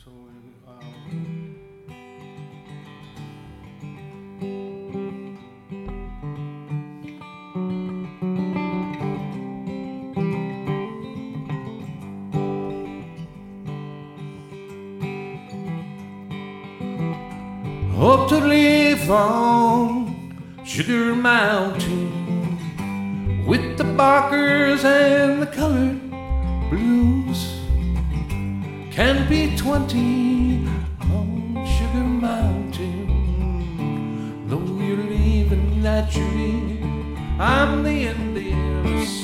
So, hope to live on Sugar Mountain with the barkers and the colored blues. Can't be 20 on Sugar Mountain, though you're leaving naturally. I'm the Indians.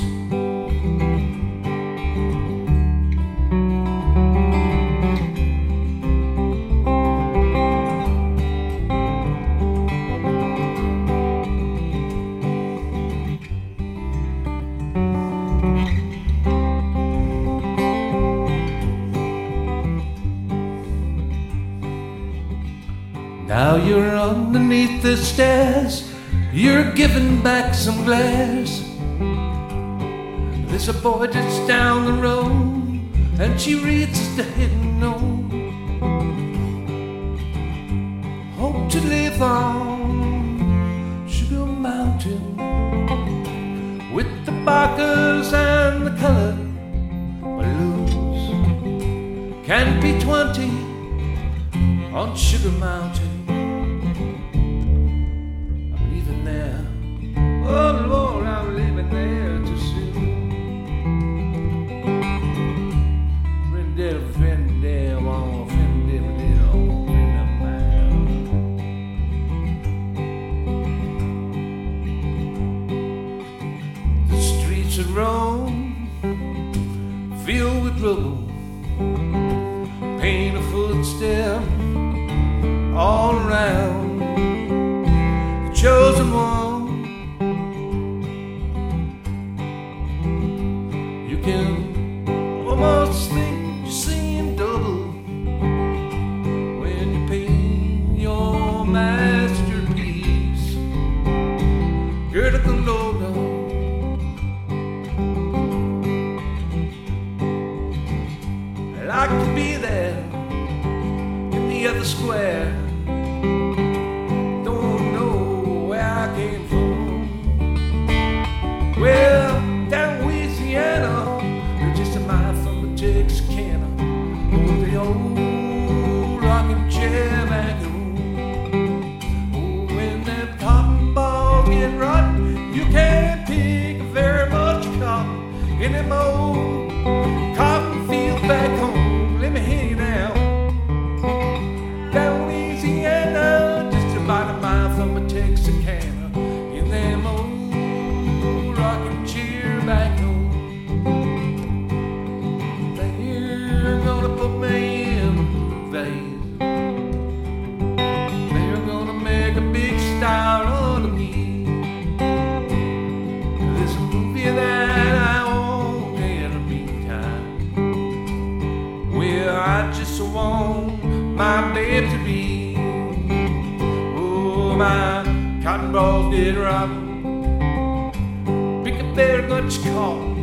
Now you're underneath the stairs, you're giving back some glares. There's a boy just down the road, and she reads the hidden note. Hope to live on Sugar Mountain with the barkers and the colored blues. Can't be 20 on Sugar Mountain. I'm leaving there. Oh Lord, I'm leaving there too soon. Friend, friend, oh, friend, friend of mine. The streets of Rome filled with rubble, paint a footstep all around. The chosen one, you can almost think you're seeing double when you paint your masterpiece. Gird at the logo, I like to be there in the other square. Don't know where I came from. Well, down Louisiana, you're just a mile from the Texarkana. Oh, the old rocking chair back home. Oh, when them cotton balls get rotten, you can't pick very much cotton in them old cotton fields back home. Let me hear you now. Down Louisiana, just about a mile from a Texarkana, in them old rocking chair back home. They're gonna put me in a vase. They're gonna make a big star out of me. There's a movie that I want in the meantime, where I just want my babe to be. Oh, my cotton balls did rotten. Pick up there, what you call